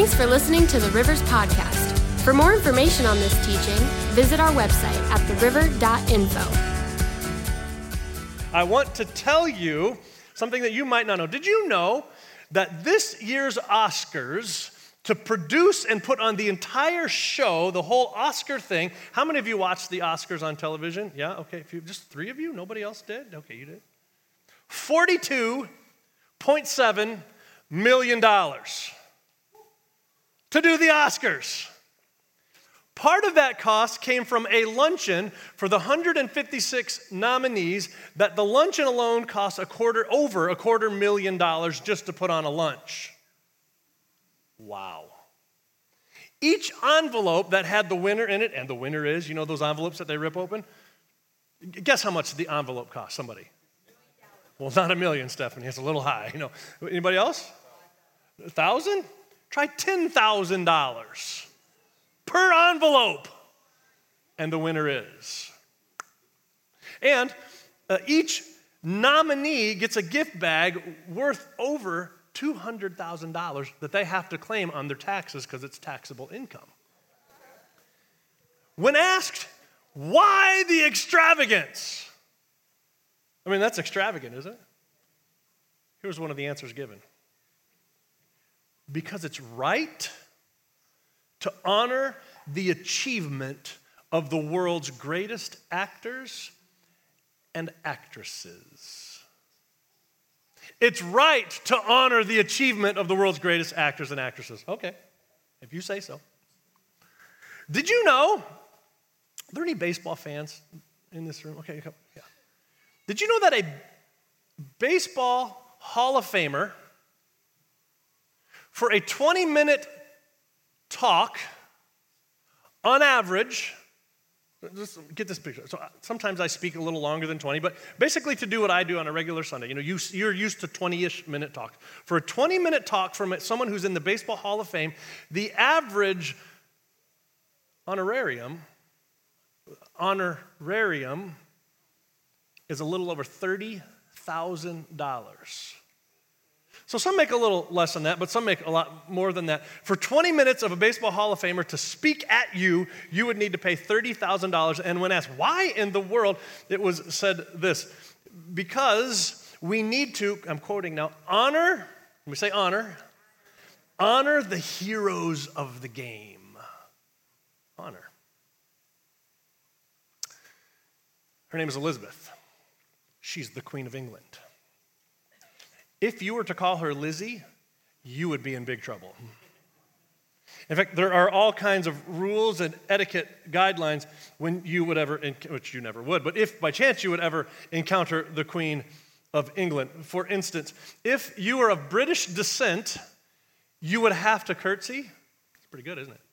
Thanks for listening to the Rivers Podcast. For more information on this teaching, visit our website at theriver.info. I want to tell you something that you might not know. Did you know that this year's Oscars, to produce and put on the entire show, the whole Oscar thing, how many of you watched the Oscars on television? Yeah, okay, just 3 of you? Nobody else did? Okay, you did. $42.7 million to do the Oscars. Part of that cost came from a luncheon for the 156 nominees that the luncheon alone cost over $250,000 just to put on a lunch. Wow. Each envelope that had the winner in it, and the winner is, you know those envelopes that they rip open? Guess how much the envelope cost, somebody? Well, not $1 million, Stephanie. It's a little high. You know, anybody else? 1,000? Try $10,000 per envelope. And the winner is. And each nominee gets a gift bag worth over $200,000 that they have to claim on their taxes because it's taxable income. When asked, why the extravagance? I mean, that's extravagant, isn't it? Here's one of the answers given. Because it's right to honor the achievement of the world's greatest actors and actresses. It's right to honor the achievement of the world's greatest actors and actresses. Okay, if you say so. Did you know, are there any baseball fans in this room? Okay, yeah. Did you know that a baseball Hall of Famer, for a 20-minute talk, on average, just get this picture. So sometimes I speak a little longer than 20, but basically to do what I do on a regular Sunday, you know, you're used to 20-ish minute talks. For a 20-minute talk from someone who's in the Baseball Hall of Fame, the average honorarium is a little over $30,000. So some make a little less than that, but some make a lot more than that. For 20 minutes of a Baseball Hall of Famer to speak at you, you would need to pay $30,000. And when asked why in the world, it was said this: because we need to, I'm quoting now, honor the heroes of the game. Honor. Her name is Elizabeth. She's the Queen of England. If you were to call her Lizzie, you would be in big trouble. In fact, there are all kinds of rules and etiquette guidelines when you would ever, which you never would, but if by chance you would ever encounter the Queen of England. For instance, if you were of British descent, you would have to curtsy. It's pretty good, isn't it?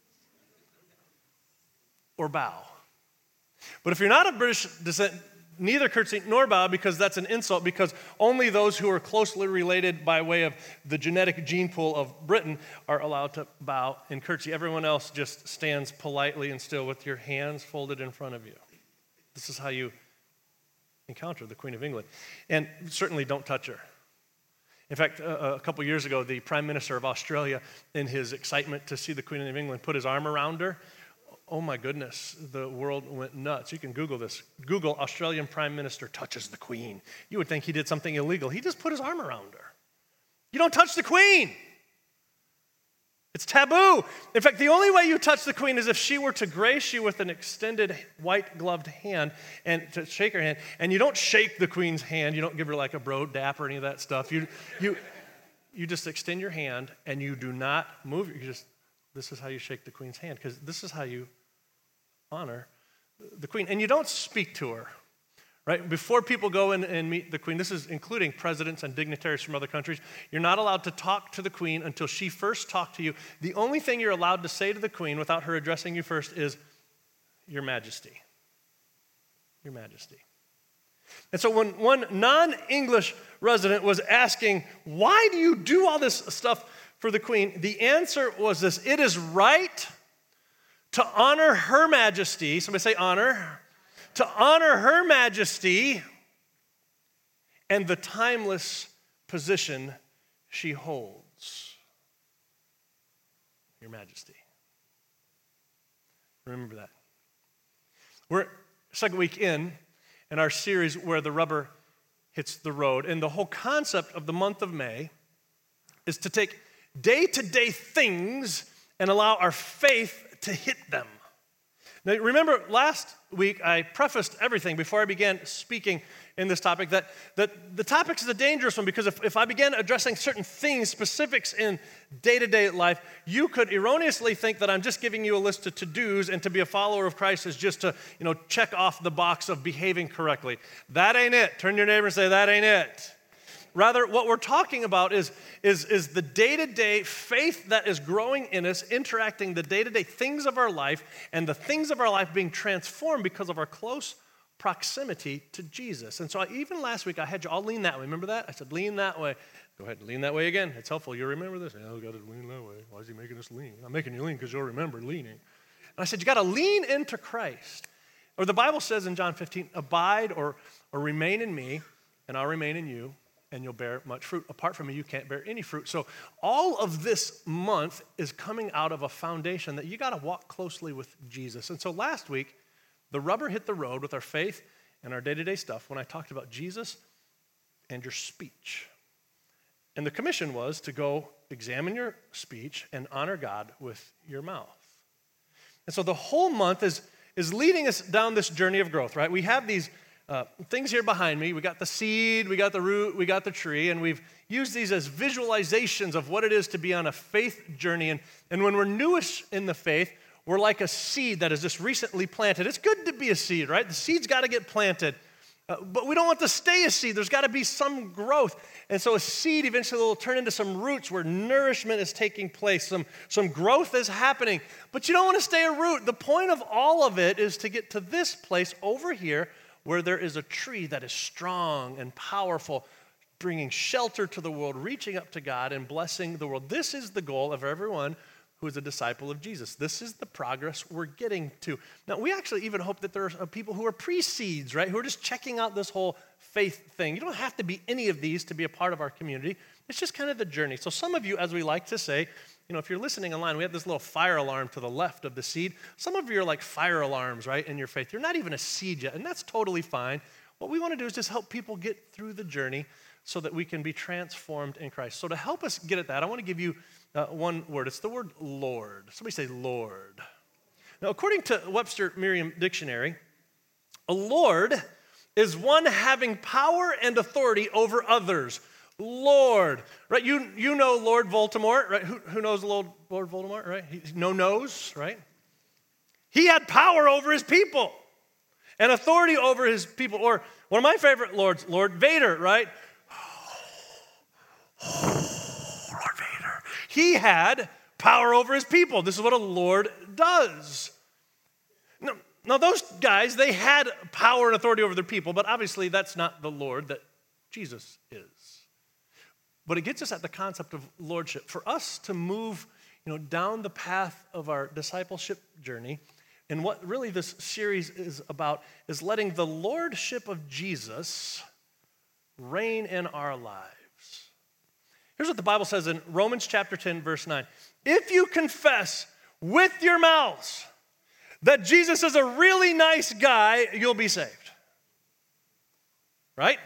Or bow. But if you're not of British descent, neither curtsy nor bow, because that's an insult, because only those who are closely related by way of the genetic gene pool of Britain are allowed to bow and curtsy. Everyone else just stands politely and still with your hands folded in front of you. This is how you encounter the Queen of England. And certainly don't touch her. In fact, a couple years ago, the Prime Minister of Australia, in his excitement to see the Queen of England, put his arm around her. Oh my goodness, the world went nuts. You can Google this. Google Australian Prime Minister touches the Queen. You would think he did something illegal. He just put his arm around her. You don't touch the Queen. It's taboo. In fact, the only way you touch the Queen is if she were to grace you with an extended white-gloved hand and to shake her hand. And you don't shake the Queen's hand. You don't give her like a bro dap or any of that stuff. You just extend your hand and you do not move. This is how you shake the Queen's hand, because this is how you honor the Queen. And you don't speak to her, right? Before people go in and meet the Queen, this is including presidents and dignitaries from other countries, you're not allowed to talk to the Queen until she first talked to you. The only thing you're allowed to say to the Queen without her addressing you first is, Your Majesty. Your Majesty. And so when one non-English resident was asking, why do you do all this stuff for the Queen? The answer was this: it is right to honor Her Majesty. Somebody say honor. To honor Her Majesty and the timeless position she holds. your majesty. Remember that. We're second week in our series where the rubber hits the road. And the whole concept of the month of May is to take day-to-day things and allow our faith to hit them. Now, remember last week I prefaced everything before I began speaking in this topic that the topic is a dangerous one because if I began addressing certain things, specifics in day-to-day life, you could erroneously think that I'm just giving you a list of to-dos and to be a follower of Christ is just to, check off the box of behaving correctly. That ain't it. Turn to your neighbor and say, that ain't it. Rather, what we're talking about is the day-to-day faith that is growing in us, interacting the day-to-day things of our life, and the things of our life being transformed because of our close proximity to Jesus. And so even last week, I had you all lean that way. Remember that? I said, lean that way. Go ahead and lean that way again. It's helpful. You remember this? Oh, got to lean that way. Why is he making us lean? I'm making you lean because you'll remember leaning. And I said, you got to lean into Christ. Or the Bible says in John 15, abide or remain in me, and I'll remain in you, and you'll bear much fruit. Apart from me, you can't bear any fruit. So all of this month is coming out of a foundation that you got to walk closely with Jesus. And so last week, the rubber hit the road with our faith and our day-to-day stuff when I talked about Jesus and your speech. And the commission was to go examine your speech and honor God with your mouth. And so the whole month is leading us down this journey of growth, right? We have these things here behind me. We got the seed, we got the root, we got the tree, and we've used these as visualizations of what it is to be on a faith journey. And when we're newish in the faith, we're like a seed that is just recently planted. It's good to be a seed, right? The seed's got to get planted. But we don't want to stay a seed. There's got to be some growth. And so a seed eventually will turn into some roots where nourishment is taking place. Some growth is happening. But you don't want to stay a root. The point of all of it is to get to this place over here where there is a tree that is strong and powerful, bringing shelter to the world, reaching up to God and blessing the world. This is the goal of everyone who is a disciple of Jesus. This is the progress we're getting to. Now, we actually even hope that there are people who are pre-seeds, right, who are just checking out this whole faith thing. You don't have to be any of these to be a part of our community. It's just kind of the journey. So some of you, as we like to say, if you're listening online, we have this little fire alarm to the left of the seed. Some of you are like fire alarms, right, in your faith. You're not even a seed yet, and that's totally fine. What we want to do is just help people get through the journey so that we can be transformed in Christ. So to help us get at that, I want to give you one word. It's the word Lord. Somebody say Lord. Now, according to Webster Merriam Dictionary, a Lord is one having power and authority over others. Lord, right? You know Lord Voldemort, right? Who knows Lord Voldemort, right? No nose, right? He had power over his people and authority over his people. Or one of my favorite lords, Lord Vader, right? Lord Vader. He had power over his people. This is what a Lord does. Now those guys, they had power and authority over their people, but obviously that's not the Lord that Jesus is. But it gets us at the concept of lordship. For us to move, down the path of our discipleship journey, and what really this series is about is letting the lordship of Jesus reign in our lives. Here's what the Bible says in Romans chapter 10, verse 9. If you confess with your mouths that Jesus is a really nice guy, you'll be saved. Right?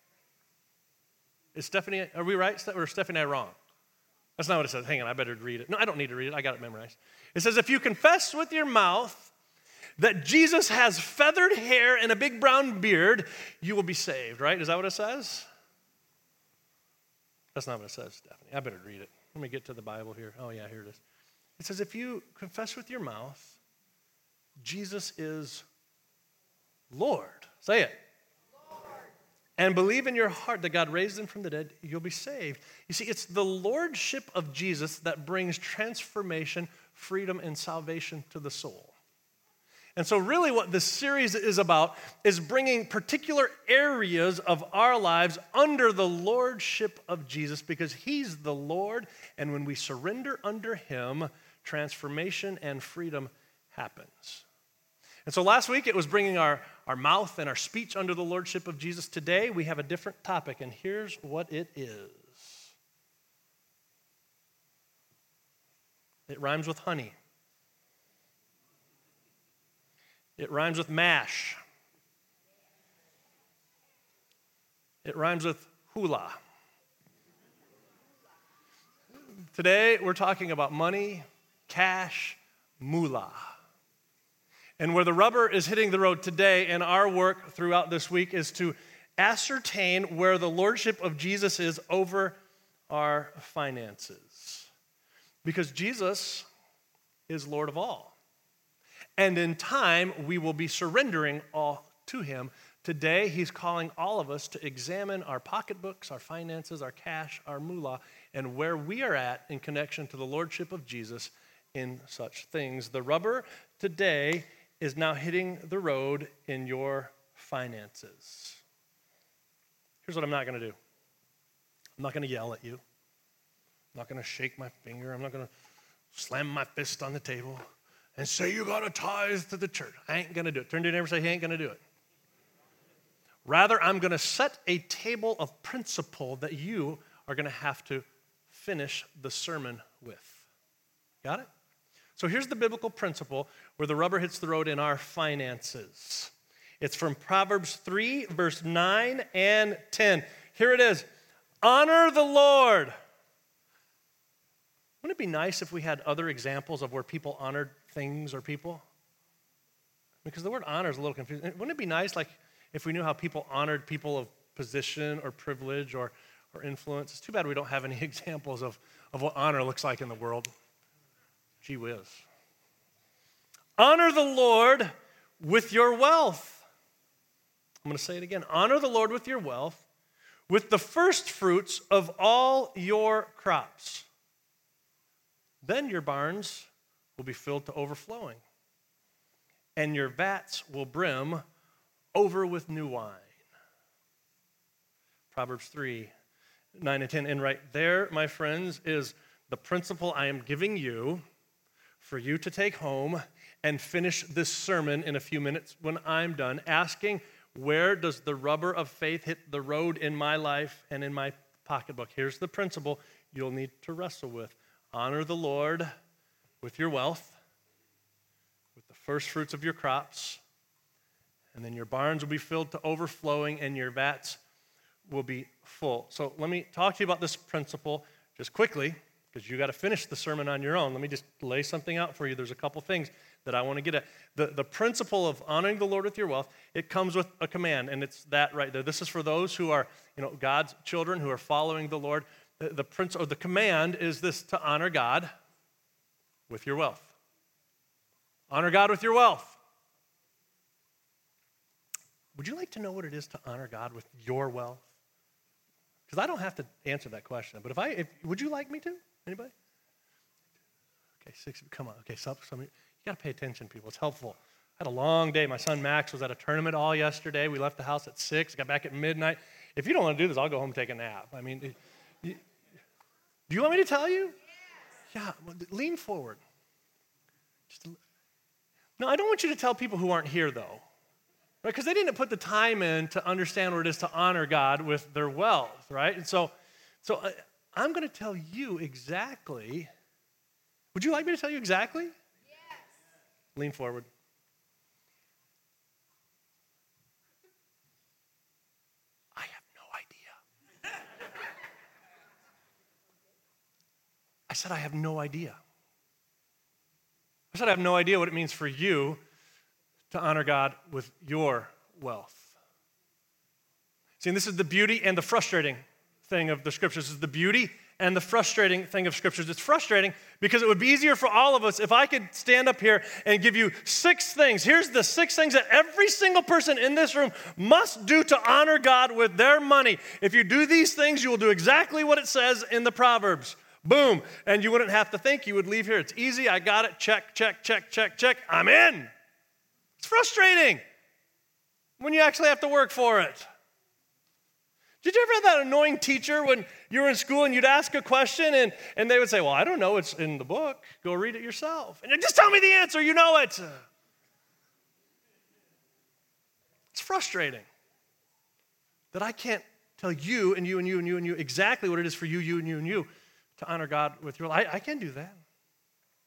Is Stephanie, are we right? Or is Stephanie and I wrong? That's not what it says. Hang on, I better read it. No, I don't need to read it. I got it memorized. It says, if you confess with your mouth that Jesus has feathered hair and a big brown beard, you will be saved, right? Is that what it says? That's not what it says, Stephanie. I better read it. Let me get to the Bible here. Oh, yeah, here it is. It says, if you confess with your mouth, Jesus is Lord. Say it. And believe in your heart that God raised him from the dead, you'll be saved. You see, it's the lordship of Jesus that brings transformation, freedom, and salvation to the soul. And so really what this series is about is bringing particular areas of our lives under the lordship of Jesus because he's the Lord, and when we surrender under him, transformation and freedom happens. And so last week it was bringing our mouth and our speech under the lordship of Jesus. Today we have a different topic, and here's what it is. It rhymes with honey. It rhymes with mash. It rhymes with hula. Today, we're talking about money, cash, moolah. And where the rubber is hitting the road today, and our work throughout this week is to ascertain where the lordship of Jesus is over our finances. Because Jesus is Lord of all. And in time, we will be surrendering all to him. Today, he's calling all of us to examine our pocketbooks, our finances, our cash, our moolah, and where we are at in connection to the lordship of Jesus in such things. The rubber today is now hitting the road in your finances. Here's what I'm not going to do. I'm not going to yell at you. I'm not going to shake my finger. I'm not going to slam my fist on the table and say you got to tithe to the church. I ain't going to do it. Turn to your neighbor and say, he ain't going to do it. Rather, I'm going to set a table of principle that you are going to have to finish the sermon with. Got it? So here's the biblical principle where the rubber hits the road in our finances. It's from Proverbs 3, verse 9 and 10. Here it is. Honor the Lord. Wouldn't it be nice if we had other examples of where people honored things or people? Because the word honor is a little confusing. Wouldn't it be nice like if we knew how people honored people of position or privilege or influence? It's too bad we don't have any examples of what honor looks like in the world. Gee whiz. Honor the Lord with your wealth. I'm going to say it again. Honor the Lord with your wealth, with the first fruits of all your crops. Then your barns will be filled to overflowing, and your vats will brim over with new wine. Proverbs 3, 9 and 10. And right there, my friends, is the principle I am giving you for you to take home and finish this sermon in a few minutes when I'm done, asking, where does the rubber of faith hit the road in my life and in my pocketbook? Here's the principle you'll need to wrestle with. Honor the Lord with your wealth, with the first fruits of your crops, and then your barns will be filled to overflowing and your vats will be full. So let me talk to you about this principle just quickly, because you got to finish the sermon on your own. Let me just lay something out for you. There's a couple things that I want to get at. The principle of honoring the Lord with your wealth, it comes with a command, and it's that right there. This is for those who are, God's children who are following the Lord. The command is this: to honor God with your wealth. Honor God with your wealth. Would you like to know what it is to honor God with your wealth? Because I don't have to answer that question, but would you like me to? Anybody? Okay, 6, come on. Okay, you got to pay attention, people. It's helpful. I had a long day. My son Max was at a tournament all yesterday. We left the house at 6, got back at midnight. If you don't want to do this, I'll go home and take a nap. I mean, do you want me to tell you? Yes. Yeah, well, lean forward. No, I don't want you to tell people who aren't here, though. Right? Because they didn't put the time in to understand what it is to honor God with their wealth, right? And so I'm going to tell you exactly. Would you like me to tell you exactly? Yes. Lean forward. I have no idea. I said I have no idea. I said I have no idea what it means for you to honor God with your wealth. See, and this is the beauty and the frustrating thing of the Scriptures. This is the beauty and the frustrating thing of Scriptures. It's frustrating because it would be easier for all of us if I could stand up here and give you 6 things. Here's the 6 things that every single person in this room must do to honor God with their money. If you do these things, you will do exactly what it says in the Proverbs. Boom. And you wouldn't have to think. You would leave here. It's easy. I got it. Check, check, check, check, check. I'm in. It's frustrating when you actually have to work for it. Did you ever have that annoying teacher when you were in school and you'd ask a question and they would say, well, I don't know, it's in the book. Go read it yourself. And just tell me the answer, you know it. It's frustrating that I can't tell you and you and you and you and you exactly what it is for you, you and you and you to honor God with your life. I can't do that.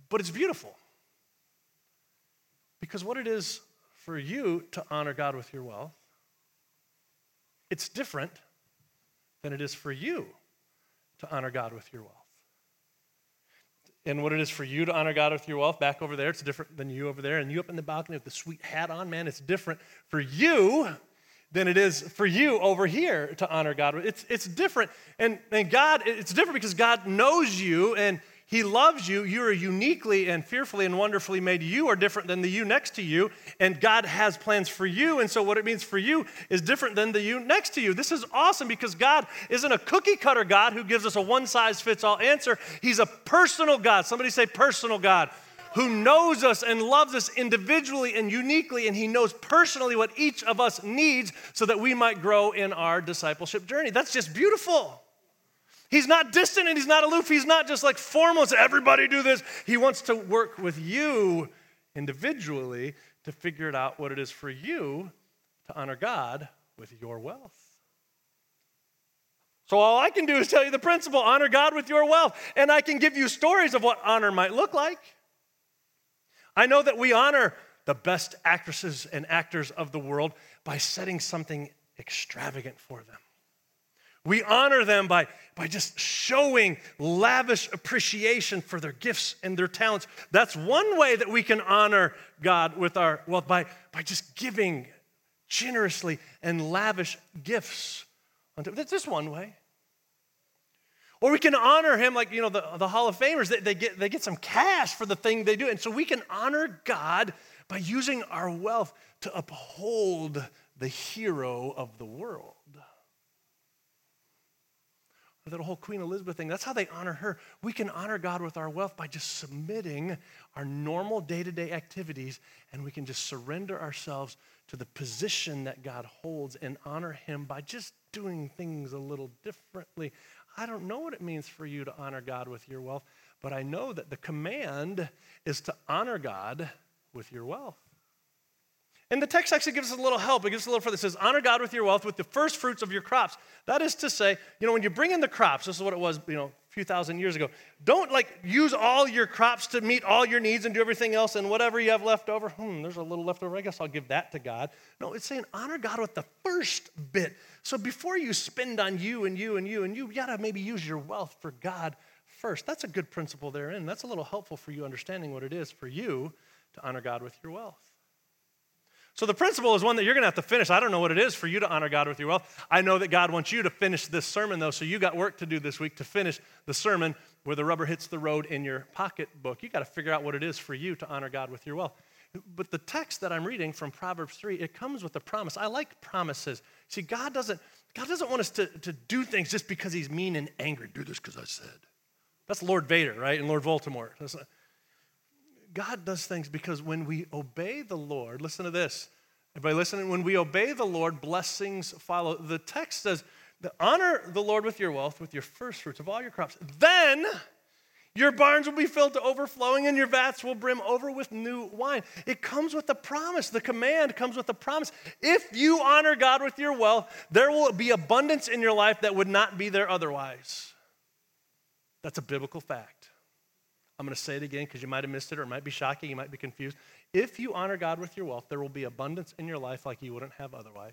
But it's beautiful. Because what it is for you to honor God with your wealth, it's different than it is for you to honor God with your wealth. And what it is for you to honor God with your wealth, back over there, it's different than you over there. And you up in the balcony with the sweet hat on, man, it's different for you than it is for you over here to honor God. It's different. And God, it's different because God knows you and He loves you. You are uniquely and fearfully and wonderfully made. You are different than the you next to you, and God has plans for you, and so what it means for you is different than the you next to you. This is awesome because God isn't a cookie-cutter God who gives us a one-size-fits-all answer. He's a personal God. Somebody say personal God, who knows us and loves us individually and uniquely, and He knows personally what each of us needs so that we might grow in our discipleship journey. That's just beautiful. He's not distant and He's not aloof. He's not just like formless, everybody do this. He wants to work with you individually to figure it out what it is for you to honor God with your wealth. So all I can do is tell you the principle, honor God with your wealth. And I can give you stories of what honor might look like. I know that we honor the best actresses and actors of the world by setting something extravagant for them. We honor them by just showing lavish appreciation for their gifts and their talents. That's one way that we can honor God with our wealth, by just giving generously and lavish gifts. That's just one way. Or we can honor Him like, the Hall of Famers. They get some cash for the thing they do. And so we can honor God by using our wealth to uphold the hero of the world. That whole Queen Elizabeth thing, that's how they honor her. We can honor God with our wealth by just submitting our normal day-to-day activities, and we can just surrender ourselves to the position that God holds and honor Him by just doing things a little differently. I don't know what it means for you to honor God with your wealth, but I know that the command is to honor God with your wealth. And the text actually gives us a little help. It gives us a little further. It says, honor God with your wealth with the first fruits of your crops. That is to say, when you bring in the crops, this is what it was, a few thousand years ago. Don't use all your crops to meet all your needs and do everything else, and whatever you have left over, there's a little left over, I guess I'll give that to God. No, it's saying honor God with the first bit. So before you spend on you and you and you and you got to maybe use your wealth for God first. That's a good principle therein. That's a little helpful for you understanding what it is for you to honor God with your wealth. So the principle is one that you're going to have to finish. I don't know what it is for you to honor God with your wealth. I know that God wants you to finish this sermon, though, so you got work to do this week to finish the sermon where the rubber hits the road in your pocketbook. You got to figure out what it is for you to honor God with your wealth. But the text that I'm reading from Proverbs 3, it comes with a promise. I like promises. See, God doesn't want us to do things just because He's mean and angry. Do this because I said. That's Lord Vader, right? And Lord Voldemort. God does things because when we obey the Lord, listen to this. Everybody listening, when we obey the Lord, blessings follow. The text says, honor the Lord with your wealth, with your first fruits of all your crops. Then your barns will be filled to overflowing and your vats will brim over with new wine. It comes with a promise. The command comes with a promise. If you honor God with your wealth, there will be abundance in your life that would not be there otherwise. That's a biblical fact. I'm going to say it again because you might have missed it or it might be shocking, you might be confused. If you honor God with your wealth, there will be abundance in your life like you wouldn't have otherwise.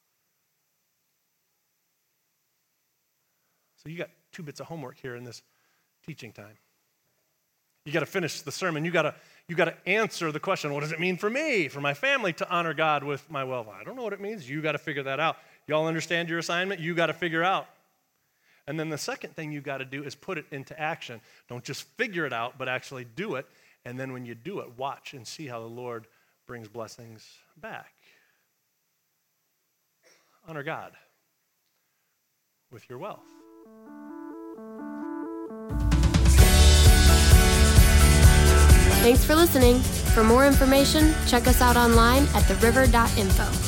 So you got 2 bits of homework here in this teaching time. You got to finish the sermon. You got to answer the question, what does it mean for me, for my family to honor God with my wealth? I don't know what it means. You got to figure that out. Y'all understand your assignment? You got to figure out. And then the second thing you got to do is put it into action. Don't just figure it out, but actually do it. And then when you do it, watch and see how the Lord brings blessings back. Honor God with your wealth. Thanks for listening. For more information, check us out online at theriver.info.